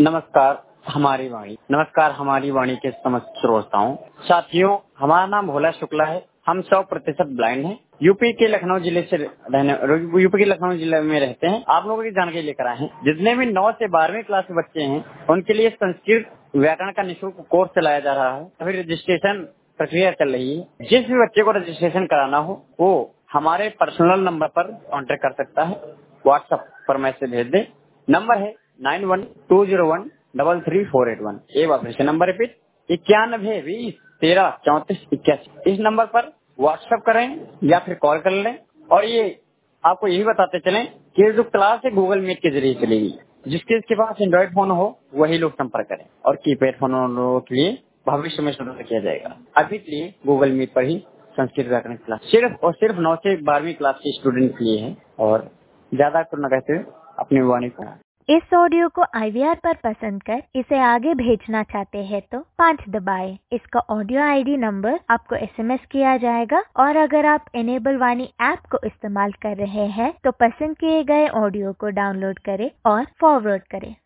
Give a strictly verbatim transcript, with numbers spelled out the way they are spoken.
नमस्कार हमारी वाणी नमस्कार हमारी वाणी के समस्त श्रोताओं। साथियों, हमारा नाम भोला शुक्ला है। हम सौ प्रतिशत ब्लाइंड हैं। यूपी के लखनऊ जिले से रहने यूपी के लखनऊ जिले में रहते हैं। आप लोगों की जानकारी लेकर आए हैं। जितने भी नौ से बारहवीं क्लास के बच्चे हैं उनके लिए संस्कृत व्याकरण का निःशुल्क कोर्स चलाया जा रहा है। अभी रजिस्ट्रेशन प्रक्रिया चल रही है। जिस भी बच्चे को रजिस्ट्रेशन कराना हो वो हमारे पर्सनल नंबर पर कॉन्टेक्ट कर सकता है। व्हाट्सएप पर मैसेज भेज दे। नंबर है nine one two zero one double three four eight one. एक बार फिर से नंबर रिपीट इक्यानवे बीस तेरह चौंतीस इक्यासी। इस नंबर पर व्हाट्सएप करें या फिर कॉल कर लें। और ये आपको यही बताते चलें कि जो क्लास है गूगल मीट के जरिए चलेगी। जिसके इसके पास एंड्रॉइड फोन हो वही लोग संपर्क करें और कीपैड फोन के लिए भविष्य में शुरू किया जाएगा। अभी के लिए गूगल मीट पर ही संस्कृत व्याकरण क्लास सिर्फ और सिर्फ नौ से बारहवीं क्लास के स्टूडेंट के लिए है। और ज्यादा कुछ न कहते हुए अपनी वाणी को इस ऑडियो को आई वी आर पर पसंद कर इसे आगे भेजना चाहते हैं तो पाँच दबाएं। इसका ऑडियो आई डी नंबर आपको एस एम एस किया जाएगा। और अगर आप इनेबल वाणी ऐप को इस्तेमाल कर रहे हैं तो पसंद किए गए ऑडियो को डाउनलोड करें और फॉरवर्ड करें।